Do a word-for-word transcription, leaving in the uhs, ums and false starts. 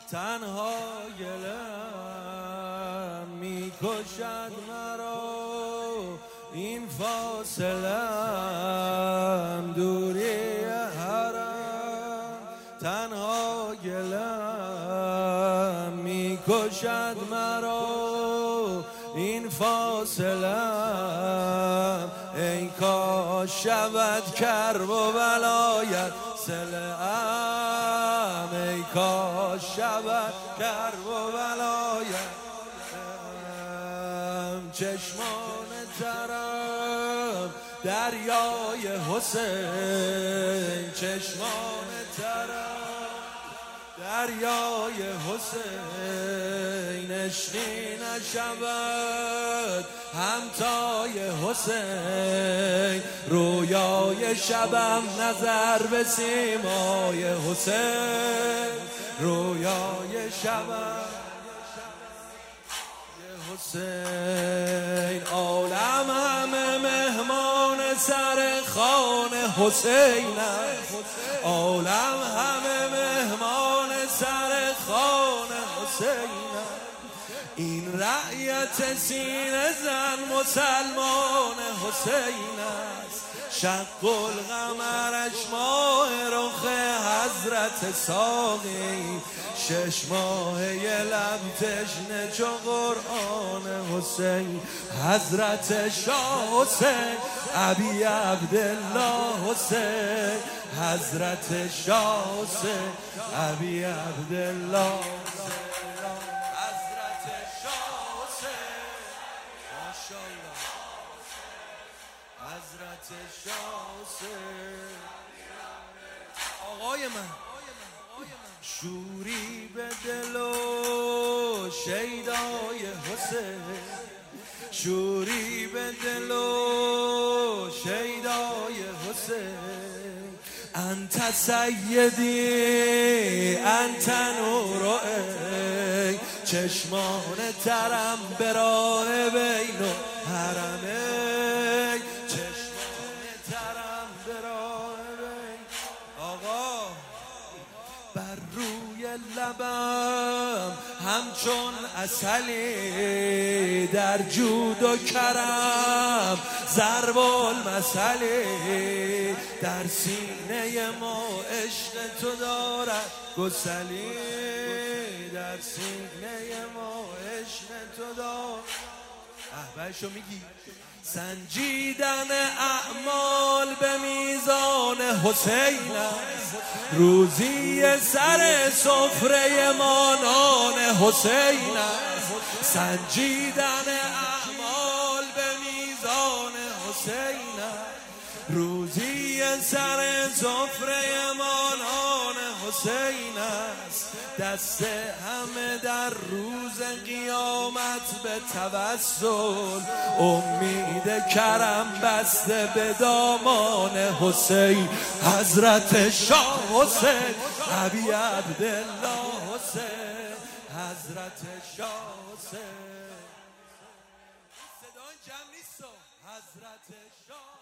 تنها گلم میکشد مرا این فاصلم دوری حرم تنها گلم میکشد مرا این فاصلم ای کاش شود کرب و ولایت سلام ای کاش شود کرب و ولایت چشمان ترم دریای حسین چشمان ترم دریای حسین اشکی نشود همتای حسین رویای شبم نظر به سیمای حسین رویای شبم حسین عالم همه مهمان سر خان حسین عالم همه مهمان سر خان حسین این رعیت سینه زن مسلمان حسین است شق القمرش ماه رخ حضرت ساقی شش ماه یه لب تشنه چو قرآن حسین حضرت شاه حسین ابی عبدالله حسین حضرت شاه حسین ابی عبدالله حضرت شاه حسین ماشاءالله حضرت شاه حسین آقای من شوری به دل و شیدای حسین شوری به دل و شیدای حسین انت سیدی انت نور ای چشمان ترم به راه بین و حرمین چشمان ترم به راه بین آقا بر روی لبم همچون عسلی در جود و کرم ضرب المثلی در سینه ما عشق تو دارد گسلی در سینه ما عشق تو دارد احبهشو میگی سنجیدن اعمال به میزان حسین روزی سر سفره ما نان حسین سنجیدن اعمال به میزان حسین روزی سر سفره ما نان حسین است دست همه در روز قیامت به توسل امید کرم بسته به دامان حسین حضرت شاه حسین ابی عبدالله حسین حضرت شاه حسین صدای جمع نیست حضرت شاه